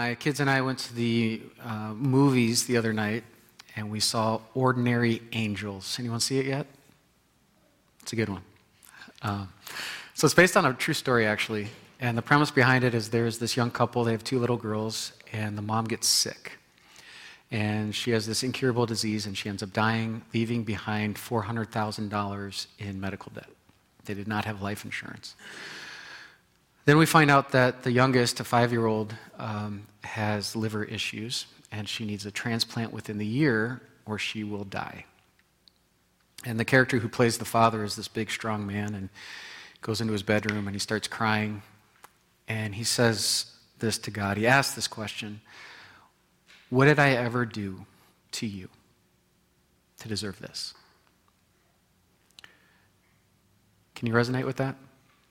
my kids and I went to the movies the other night, and we saw Ordinary Angels. Anyone see it yet? It's a good one. So it's based on a true story, actually. And the premise behind it is there's this young couple, they have 2 little girls, and the mom gets sick. And she has this incurable disease, and she ends up dying, leaving behind $400,000 in medical debt. They did not have life insurance. Then we find out that the youngest, a 5-year-old, has liver issues, and she needs a transplant within the year, or she will die. And the character who plays the father is this big, strong man, and goes into his bedroom, and he starts crying. And he says this to God. He asks this question: what did I ever do to you to deserve this? Can you resonate with that?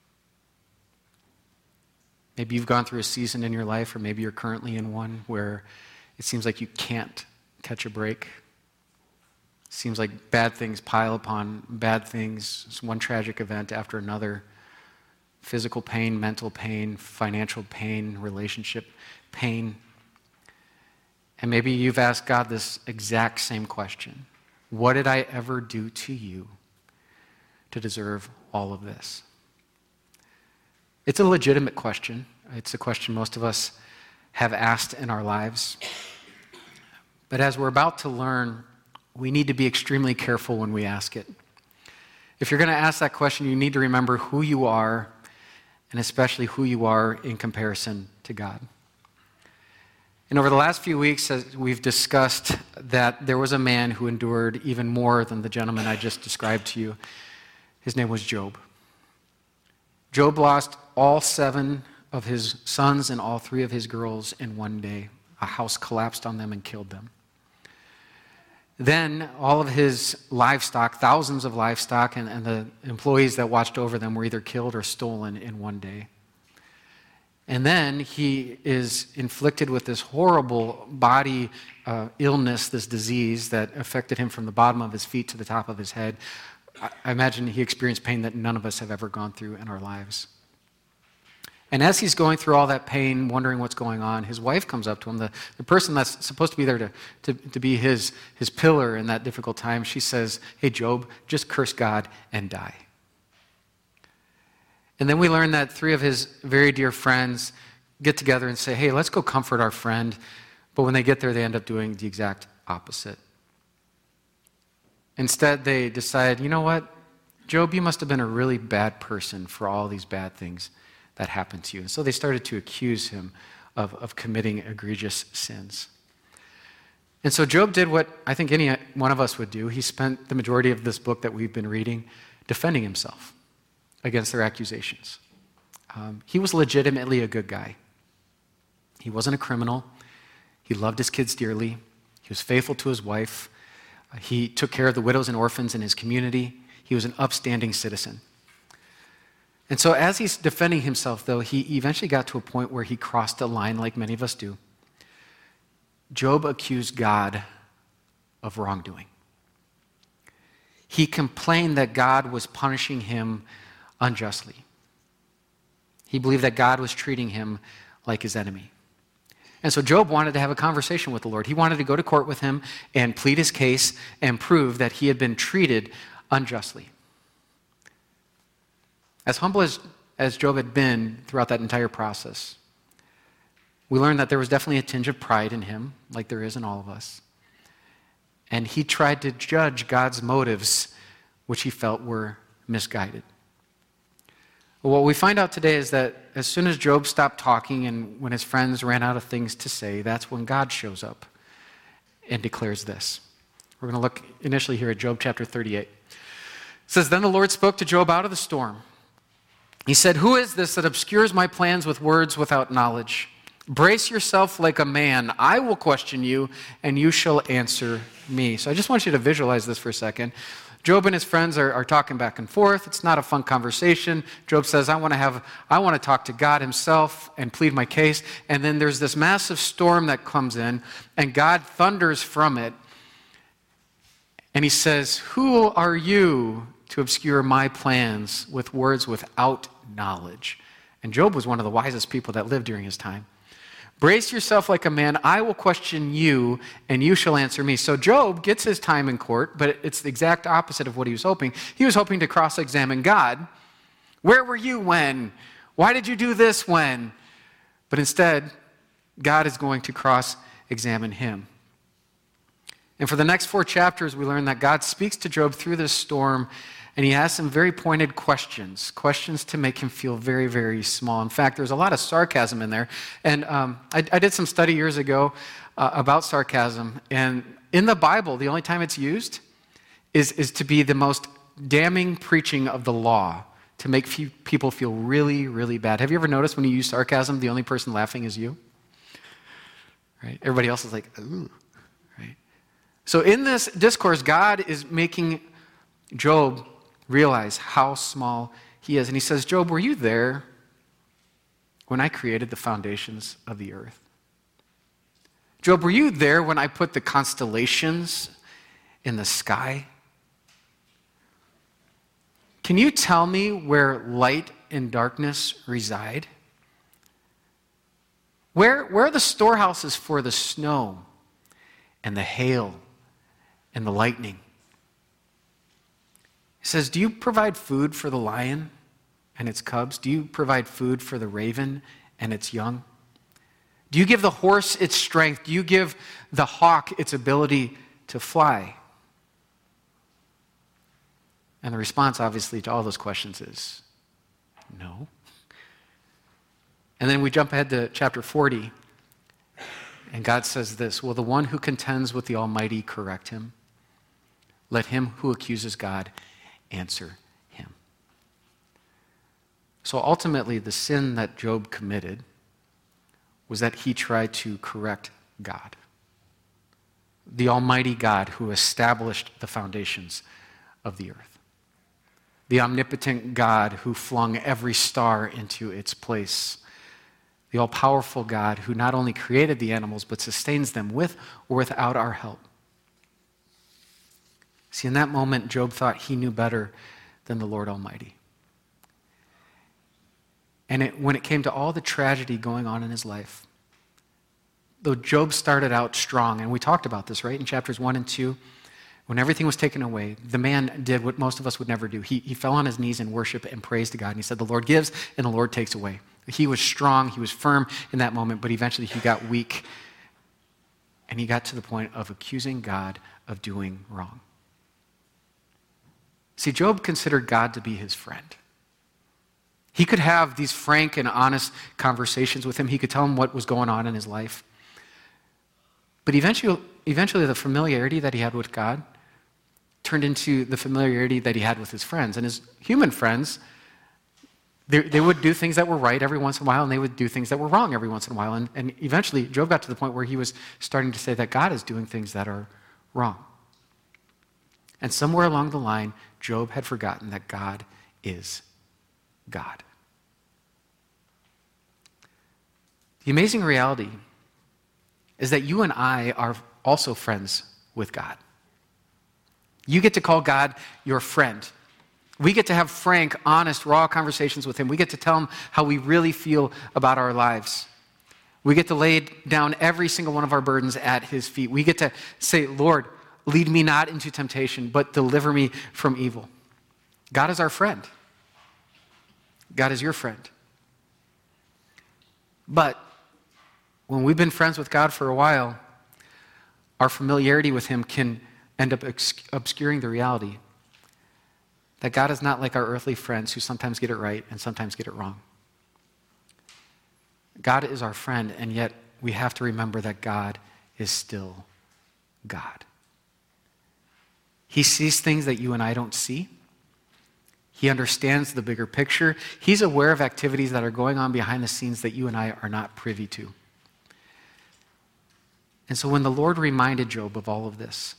Maybe you've gone through a season in your life, or maybe you're currently in one where it seems like you can't catch a break. It seems like bad things pile upon bad things. It's one tragic event after another. Physical pain, mental pain, financial pain, relationship pain. And maybe you've asked God this exact same question: what did I ever do to you to deserve all of this? It's a legitimate question. It's a question most of us have asked in our lives. But as we're about to learn, we need to be extremely careful when we ask it. If you're going to ask that question, you need to remember who you are, and especially who you are in comparison to God. And over the last few weeks, as we've discussed that there was a man who endured even more than the gentleman I just described to you. His name was Job. Job lost all 7 of his sons and all 3 of his girls in one day. A house collapsed on them and killed them. Then all of his livestock, thousands of livestock, and the employees that watched over them were either killed or stolen in one day. And then he is inflicted with this horrible body illness, this disease that affected him from the bottom of his feet to the top of his head. I imagine he experienced pain that none of us have ever gone through in our lives. And as he's going through all that pain, wondering what's going on, his wife comes up to him, the person that's supposed to be there to be his pillar in that difficult time. She says, "Hey, Job, just curse God and die." And then we learn that 3 of his very dear friends get together and say, "Hey, let's go comfort our friend." But when they get there, they end up doing the exact opposite. Instead, they decide, you know what? Job, you must have been a really bad person for all these bad things that happened to you. And so they started to accuse him of committing egregious sins. And so Job did what I think any one of us would do. He spent the majority of this book that we've been reading defending himself against their accusations. He was legitimately a good guy. He wasn't a criminal. He loved his kids dearly. He was faithful to his wife. He took care of the widows and orphans in his community. He was an upstanding citizen. And so as he's defending himself, though, he eventually got to a point where he crossed a line like many of us do. Job accused God of wrongdoing. He complained that God was punishing him unjustly. He believed that God was treating him like his enemy. And so Job wanted to have a conversation with the Lord. He wanted to go to court with him and plead his case and prove that he had been treated unjustly. As humble as Job had been throughout that entire process, we learned that there was definitely a tinge of pride in him, like there is in all of us. And he tried to judge God's motives, which he felt were misguided. Well, what we find out today is that as soon as Job stopped talking and when his friends ran out of things to say, that's when God shows up and declares this. We're going to look initially here at Job chapter 38. It says, "Then the Lord spoke to Job out of the storm. He said, 'Who is this that obscures my plans with words without knowledge? Brace yourself like a man. I will question you, and you shall answer me.'" So I just want you to visualize this for a second. Job and his friends are talking back and forth. It's not a fun conversation. Job says, I want to talk to God himself and plead my case. And then there's this massive storm that comes in, and God thunders from it. And he says, "Who are you to obscure my plans with words without knowledge?" And Job was one of the wisest people that lived during his time. Brace yourself like a man. I will question you, and you shall answer me. So Job gets his time in court, but it's the exact opposite of what he was hoping. He was hoping to cross-examine God. Where were you when? Why did you do this when? But instead, God is going to cross-examine him. And for the next 4 chapters, we learn that God speaks to Job through this storm, and he asks some very pointed questions to make him feel very, very small. In fact, there's a lot of sarcasm in there. And I did some study years ago about sarcasm. And in the Bible, the only time it's used is to be the most damning preaching of the law, to make people feel really, really bad. Have you ever noticed when you use sarcasm, the only person laughing is you? Right? Everybody else is like, ooh. Right? So in this discourse, God is making Job realize how small he is. And he says, Job, were you there when I created the foundations of the earth? Job, were you there when I put the constellations in the sky? Can you tell me where light and darkness reside? Where are the storehouses for the snow and the hail and the lightning? He says, do you provide food for the lion and its cubs? Do you provide food for the raven and its young? Do you give the horse its strength? Do you give the hawk its ability to fly? And the response, obviously, to all those questions is no. And then we jump ahead to chapter 40, and God says this, will the one who contends with the Almighty correct him? Let him who accuses God answer him. So ultimately, the sin that Job committed was that he tried to correct God, the Almighty God who established the foundations of the earth, the omnipotent God who flung every star into its place, the all-powerful God who not only created the animals but sustains them with or without our help. See, in that moment, Job thought he knew better than the Lord Almighty. And when it came to all the tragedy going on in his life, though Job started out strong, and we talked about this, right, in chapters 1 and 2, when everything was taken away, the man did what most of us would never do. He fell on his knees in worship and praised to God, and he said, the Lord gives and the Lord takes away. He was strong, he was firm in that moment, but eventually he got weak, and he got to the point of accusing God of doing wrong. See, Job considered God to be his friend. He could have these frank and honest conversations with him. He could tell him what was going on in his life. But eventually the familiarity that he had with God turned into the familiarity that he had with his friends. And his human friends, they would do things that were right every once in a while, and they would do things that were wrong every once in a while. And eventually, Job got to the point where he was starting to say that God is doing things that are wrong. And somewhere along the line, Job had forgotten that God is God. The amazing reality is that you and I are also friends with God. You get to call God your friend. We get to have frank, honest, raw conversations with him. We get to tell him how we really feel about our lives. We get to lay down every single one of our burdens at his feet. We get to say, Lord, lead me not into temptation, but deliver me from evil. God is our friend. God is your friend. But when we've been friends with God for a while, our familiarity with him can end up obscuring the reality that God is not like our earthly friends who sometimes get it right and sometimes get it wrong. God is our friend, and yet we have to remember that God is still God. He sees things that you and I don't see. He understands the bigger picture. He's aware of activities that are going on behind the scenes that you and I are not privy to. And so when the Lord reminded Job of all of this,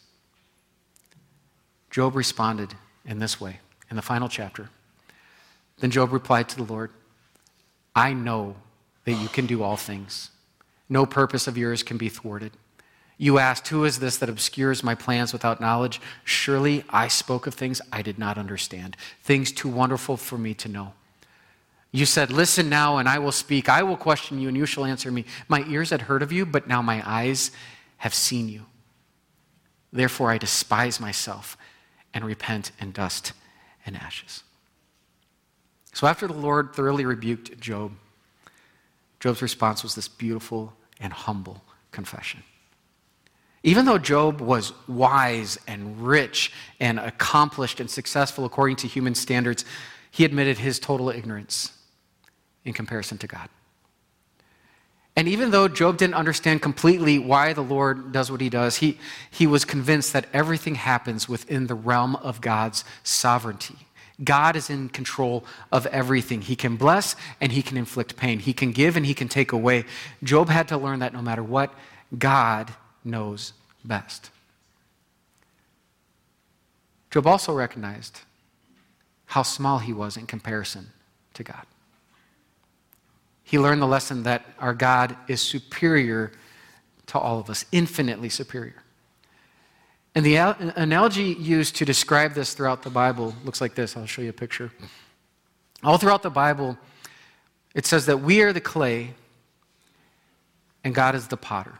Job responded in this way, in the final chapter. Then Job replied to the Lord, I know that you can do all things. No purpose of yours can be thwarted. You asked, who is this that obscures my plans without knowledge? Surely I spoke of things I did not understand, things too wonderful for me to know. You said, listen now and I will speak. I will question you and you shall answer me. My ears had heard of you, but now my eyes have seen you. Therefore I despise myself and repent in dust and ashes. So after the Lord thoroughly rebuked Job, Job's response was this beautiful and humble confession. Even though Job was wise and rich and accomplished and successful according to human standards, he admitted his total ignorance in comparison to God. And even though Job didn't understand completely why the Lord does what he does, he was convinced that everything happens within the realm of God's sovereignty. God is in control of everything. He can bless and he can inflict pain. He can give and he can take away. Job had to learn that no matter what, God knows best. Job also recognized how small he was in comparison to God. He learned the lesson that our God is superior to all of us, infinitely superior. And the analogy used to describe this throughout the Bible looks like this. I'll show you a picture. All throughout the Bible, it says that we are the clay and God is the potter.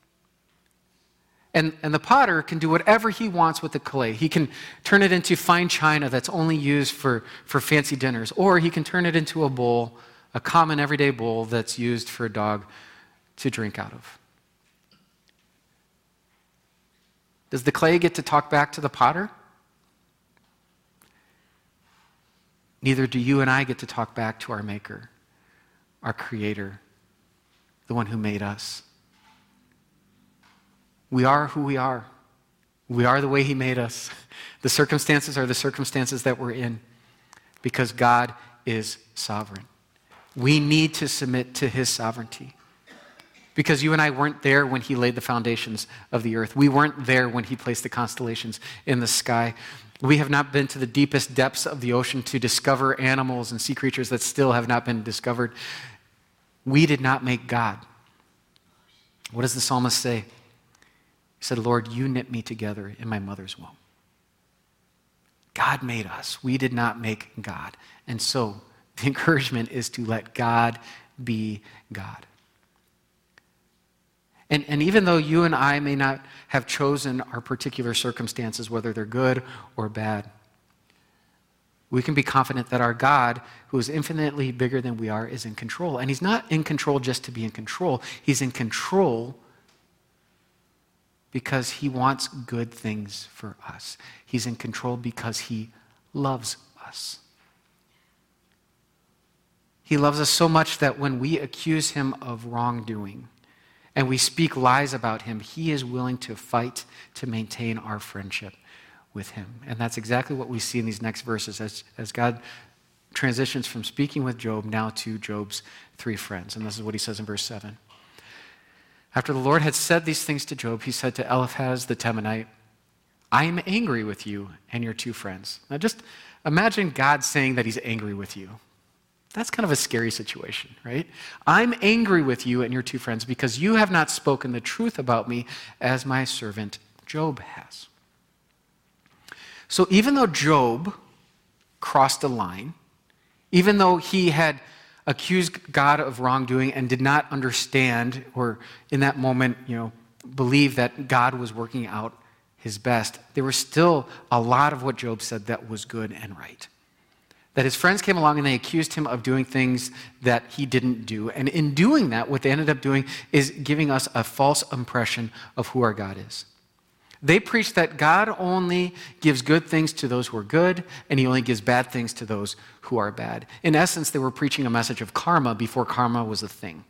And the potter can do whatever he wants with the clay. He can turn it into fine china that's only used for fancy dinners, or he can turn it into a bowl, a common everyday bowl that's used for a dog to drink out of. Does the clay get to talk back to the potter? Neither do you and I get to talk back to our Maker, our Creator, the one who made us. We are who we are. We are the way he made us. The circumstances are the circumstances that we're in because God is sovereign. We need to submit to his sovereignty because you and I weren't there when he laid the foundations of the earth. We weren't there when he placed the constellations in the sky. We have not been to the deepest depths of the ocean to discover animals and sea creatures that still have not been discovered. We did not make God. What does the psalmist say? He said, Lord, you knit me together in my mother's womb. God made us. We did not make God. And so the encouragement is to let God be God. And even though you and I may not have chosen our particular circumstances, whether they're good or bad, we can be confident that our God, who is infinitely bigger than we are, is in control. And he's not in control just to be in control. He's in control because he wants good things for us. He's in control because he loves us. He loves us so much that when we accuse him of wrongdoing and we speak lies about him, he is willing to fight to maintain our friendship with him. And that's exactly what we see in these next verses as God transitions from speaking with Job now to Job's three friends. And this is what he says in verse 7. After the Lord had said these things to Job, he said to Eliphaz the Temanite, I am angry with you and your two friends. Now just imagine God saying that he's angry with you. That's kind of a scary situation, right? I'm angry with you and your two friends because you have not spoken the truth about me as my servant Job has. So even though Job crossed a line, even though he had accused God of wrongdoing and did not understand or in that moment, believe that God was working out his best, there was still a lot of what Job said that was good and right. That his friends came along and they accused him of doing things that he didn't do. And in doing that, what they ended up doing is giving us a false impression of who our God is. They preached that God only gives good things to those who are good, and he only gives bad things to those who are bad. In essence, they were preaching a message of karma before karma was a thing.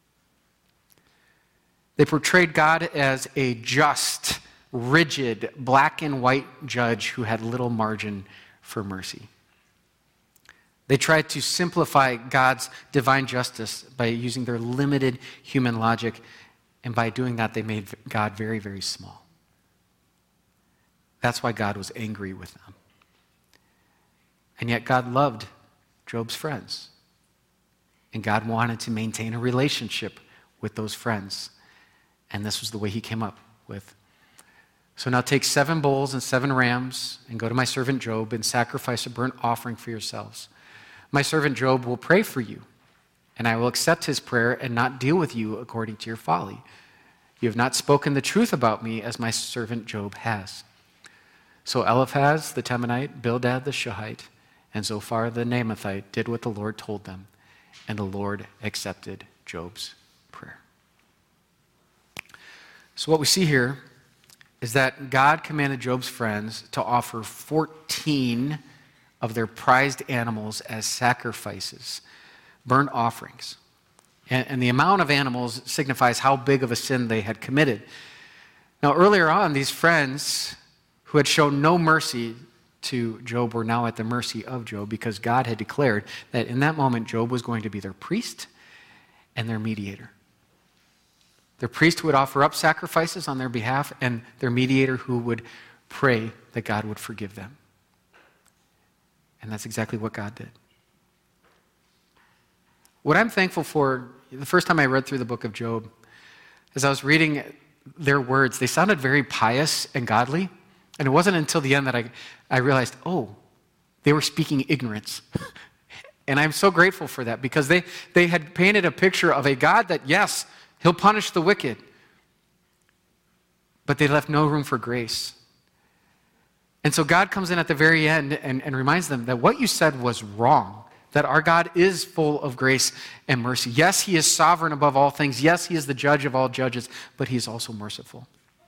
They portrayed God as a just, rigid, black and white judge who had little margin for mercy. They tried to simplify God's divine justice by using their limited human logic, and by doing that, they made God very, very small. That's why God was angry with them. And yet God loved Job's friends. And God wanted to maintain a relationship with those friends. And this was the way he came up with. So now take 7 bulls and 7 rams and go to my servant Job and sacrifice a burnt offering for yourselves. My servant Job will pray for you, and I will accept his prayer and not deal with you according to your folly. You have not spoken the truth about me as my servant Job has." So Eliphaz the Temanite, Bildad the Shuhite, and Zophar the Naamathite did what the Lord told them, and the Lord accepted Job's prayer. So what we see here is that God commanded Job's friends to offer 14 of their prized animals as sacrifices, burnt offerings. And the amount of animals signifies how big of a sin they had committed. Now, earlier on, these friends who had shown no mercy to Job were now at the mercy of Job, because God had declared that in that moment Job was going to be their priest and their mediator. Their priest who would offer up sacrifices on their behalf, and their mediator who would pray that God would forgive them. And that's exactly what God did. What I'm thankful for, the first time I read through the book of Job, as I was reading their words, they sounded very pious and godly. And it wasn't until the end that I realized, oh, they were speaking ignorance. And I'm so grateful for that, because they had painted a picture of a God that, yes, he'll punish the wicked, but they left no room for grace. And so God comes in at the very end and reminds them that what you said was wrong, that our God is full of grace and mercy. Yes, he is sovereign above all things. Yes, he is the judge of all judges, but he is also merciful.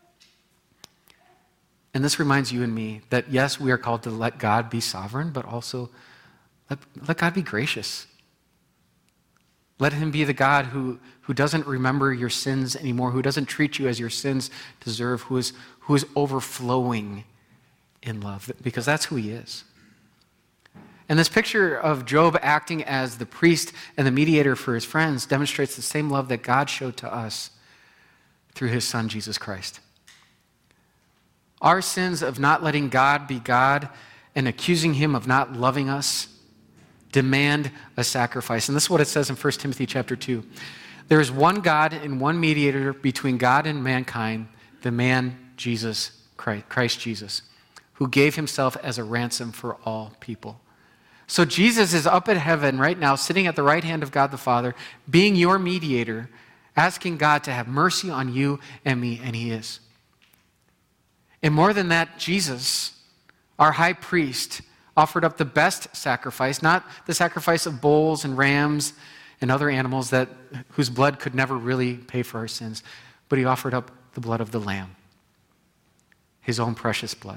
And this reminds you and me that, yes, we are called to let God be sovereign, but also let God be gracious. Let him be the God who doesn't remember your sins anymore, who doesn't treat you as your sins deserve, who is overflowing in love, because that's who he is. And this picture of Job acting as the priest and the mediator for his friends demonstrates the same love that God showed to us through his son, Jesus Christ. Our sins of not letting God be God and accusing him of not loving us demand a sacrifice. And this is what it says in 1 Timothy chapter 2. There is one God and one mediator between God and mankind, the man Jesus Christ Jesus, who gave himself as a ransom for all people. So Jesus is up at heaven right now, sitting at the right hand of God the Father, being your mediator, asking God to have mercy on you and me, and he is. And more than that, Jesus, our high priest, offered up the best sacrifice, not the sacrifice of bulls and rams and other animals whose blood could never really pay for our sins, but he offered up the blood of the Lamb, his own precious blood,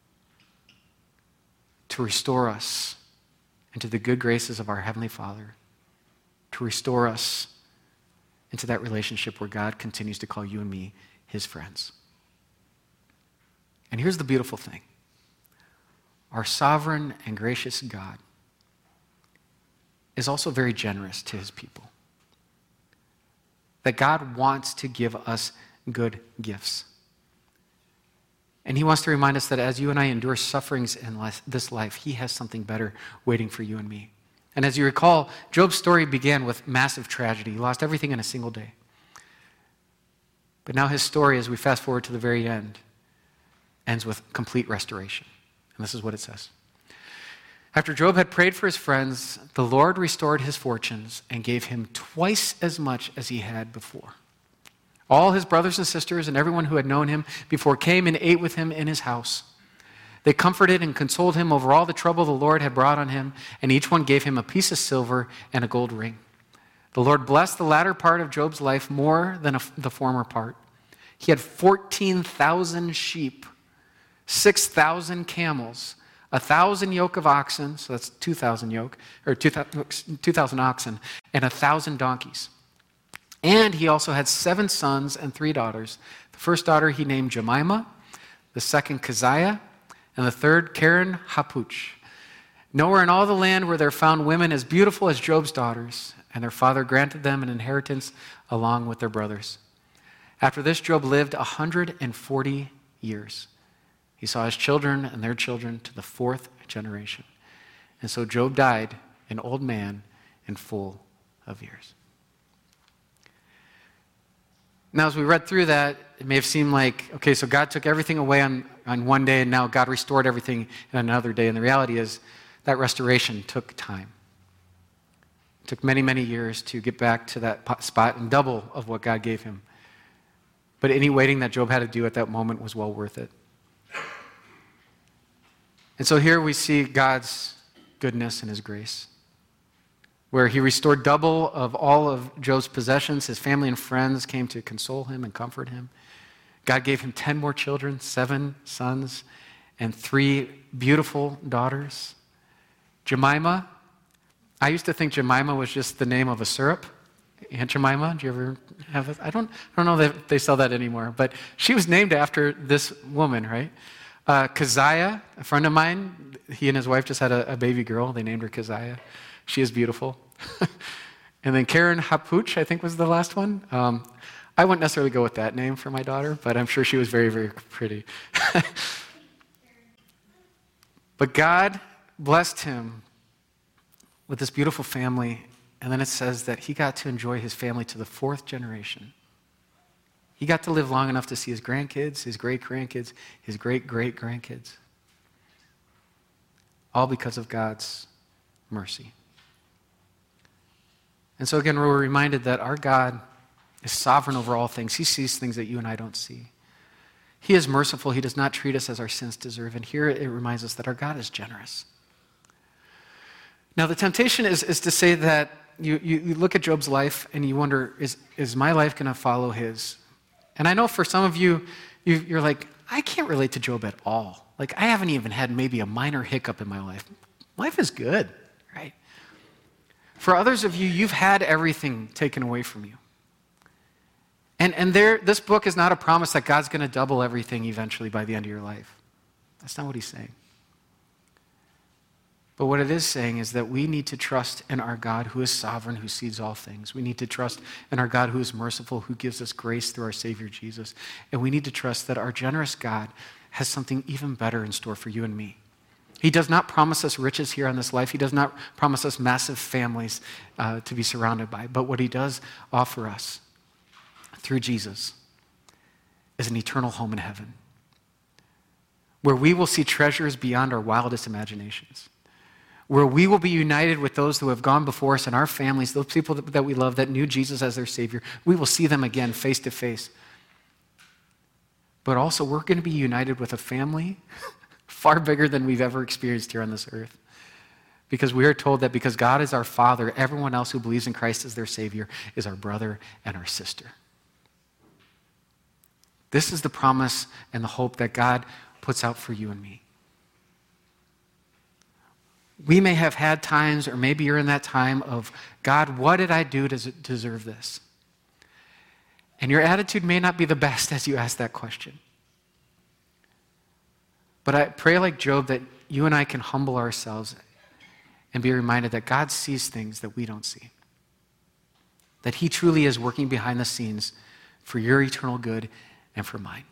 to restore us into the good graces of our Heavenly Father, to restore us into that relationship where God continues to call you and me his friends. And here's the beautiful thing. Our sovereign and gracious God is also very generous to his people. That God wants to give us good gifts. And he wants to remind us that as you and I endure sufferings in this life, he has something better waiting for you and me. And as you recall, Job's story began with massive tragedy. He lost everything in a single day. But now his story, as we fast forward to the very end, ends with complete restoration. And this is what it says. After Job had prayed for his friends, the Lord restored his fortunes and gave him twice as much as he had before. All his brothers and sisters and everyone who had known him before came and ate with him in his house. They comforted and consoled him over all the trouble the Lord had brought on him, and each one gave him a piece of silver and a gold ring. The Lord blessed the latter part of Job's life more than the former part. He had 14,000 sheep, 6,000 camels, 1,000 yoke of oxen, so that's 2,000 yoke, or 2,000 oxen, and 1,000 donkeys. And he also had 7 sons and 3 daughters. The first daughter he named Jemimah, the second Keziah, and the third Karen Hapuch. Nowhere in all the land were there found women as beautiful as Job's daughters, and their father granted them an inheritance along with their brothers. After this, Job lived 140 years. He saw his children and their children to the 4th generation. And so Job died an old man and full of years. Now, as we read through that, it may have seemed like, okay, so God took everything away on one day, and now God restored everything in another day. And the reality is that restoration took time. It took many, many years to get back to that spot and double of what God gave him. But any waiting that Job had to do at that moment was well worth it. And so here we see God's goodness and his grace, where he restored double of all of Job's possessions. His family and friends came to console him and comfort him. God gave him 10 more children, 7 sons, and 3 beautiful daughters. Jemima, I used to think Jemima was just the name of a syrup. Aunt Jemima, do you ever have it? I don't know that they sell that anymore, but she was named after this woman, right? Keziah, a friend of mine, he and his wife just had a baby girl. They named her Keziah. She is beautiful. And then Karen Hapuch, I think was the last one. I wouldn't necessarily go with that name for my daughter, but I'm sure she was very, very pretty. But God blessed him with this beautiful family, and then it says that he got to enjoy his family to the 4th generation. He got to live long enough to see his grandkids, his great-grandkids, his great-great-grandkids. All because of God's mercy. And so again, we're reminded that our God is sovereign over all things. He sees things that you and I don't see. He is merciful. He does not treat us as our sins deserve. And here it reminds us that our God is generous. Now, the temptation is to say that you look at Job's life and you wonder, is my life going to follow his? And I know for some of you, you're like, I can't relate to Job at all. Like, I haven't even had maybe a minor hiccup in my life. Life is good, right? For others of you, you've had everything taken away from you. And this book is not a promise that God's going to double everything eventually by the end of your life. That's not what he's saying. But what it is saying is that we need to trust in our God who is sovereign, who sees all things. We need to trust in our God who is merciful, who gives us grace through our Savior Jesus. And we need to trust that our generous God has something even better in store for you and me. He does not promise us riches here on this life. He does not promise us massive families to be surrounded by. But what he does offer us through Jesus is an eternal home in heaven, where we will see treasures beyond our wildest imaginations, where we will be united with those who have gone before us and our families, those people that we love, that knew Jesus as their Savior. We will see them again face to face. But also, we're going to be united with a family far bigger than we've ever experienced here on this earth. Because we are told that because God is our Father, everyone else who believes in Christ as their Savior is our brother and our sister. This is the promise and the hope that God puts out for you and me. We may have had times, or maybe you're in that time of, God, what did I do to deserve this? And your attitude may not be the best as you ask that question. But I pray like Job that you and I can humble ourselves and be reminded that God sees things that we don't see. That he truly is working behind the scenes for your eternal good and for mine.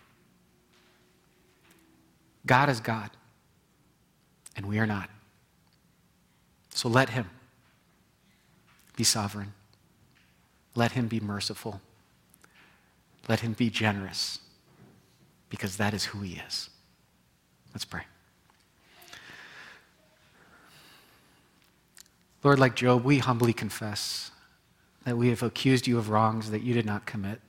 God is God, and we are not. So let him be sovereign. Let him be merciful. Let him be generous, because that is who he is. Let's pray. Lord, like Job, we humbly confess that we have accused you of wrongs that you did not commit.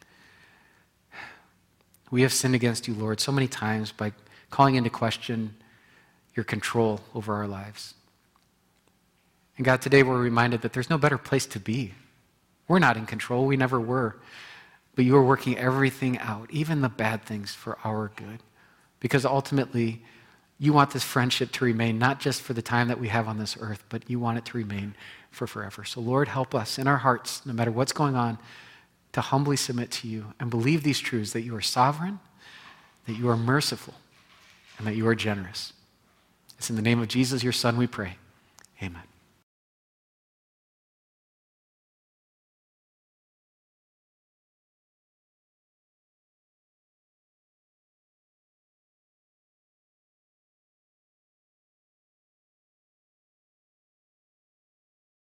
We have sinned against you, Lord, so many times by calling into question your control over our lives. And God, today we're reminded that there's no better place to be. We're not in control. We never were. But you are working everything out, even the bad things, for our good. Because ultimately, you want this friendship to remain not just for the time that we have on this earth, but you want it to remain for forever. So Lord, help us in our hearts, no matter what's going on, to humbly submit to you and believe these truths, that you are sovereign, that you are merciful, and that you are generous. It's in the name of Jesus, your Son, we pray. Amen.